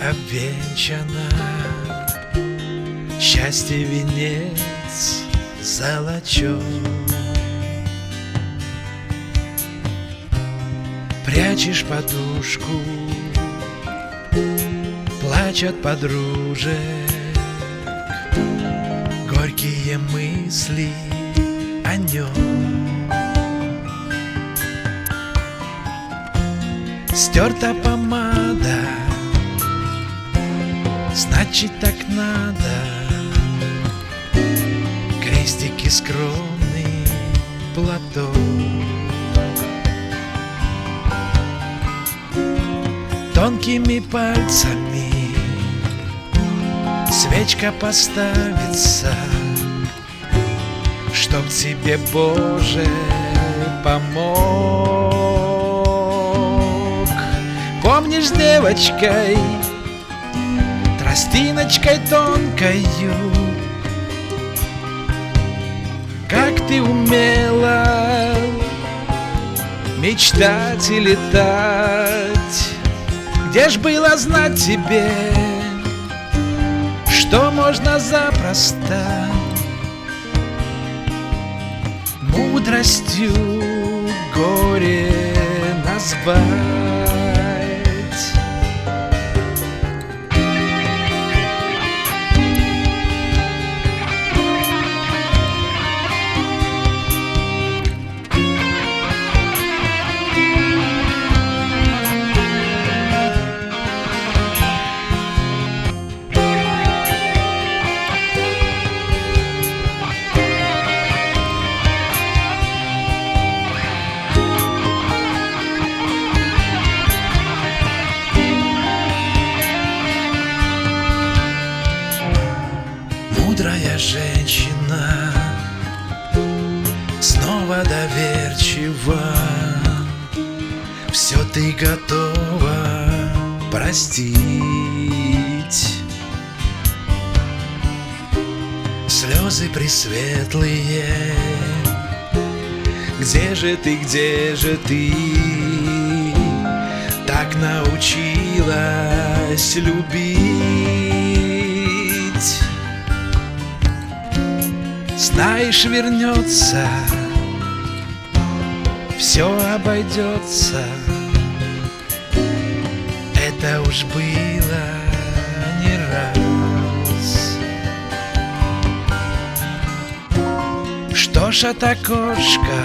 обвенчана, счастье венец золочен. Прячешь подушку, плачут подружек горькие мысли о нем. Стерта помада, значит так надо. Крестики скромный платок. Тонкими пальцами свечка поставится, чтоб тебе Боже помог. Помнишь, с девочкой, тростиночкой тонкою, как ты умела мечтать и летать? Где ж было знать тебе, что можно запросто мудростью горе назвать? Мудрая женщина, снова доверчива, все ты готова простить. Слезы пресветлые, где же ты, где же ты? Так научилась любить. Знаешь, вернется, все обойдется. Это уж было не раз. Что ж от окошка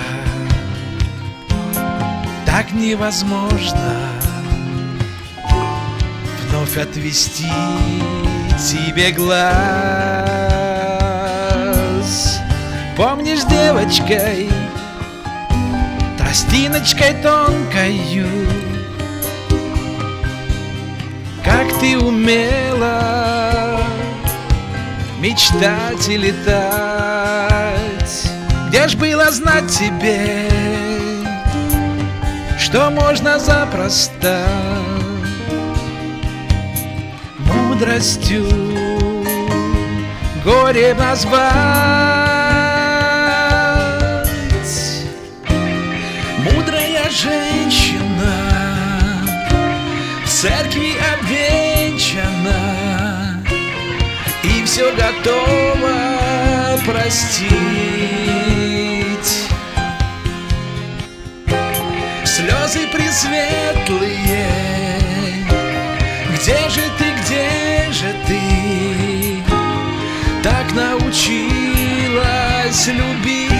так невозможно вновь отвести тебе глаз. Помнишь, с девочкой, тростиночкой тонкою, как ты умела мечтать и летать? Где ж было знать тебе, что можно запросто мудростью горе назвать? Мудрая женщина, в церкви обвенчана, и все готова простить. Слезы пресветлые, где же ты, где же ты? Так научилась любить.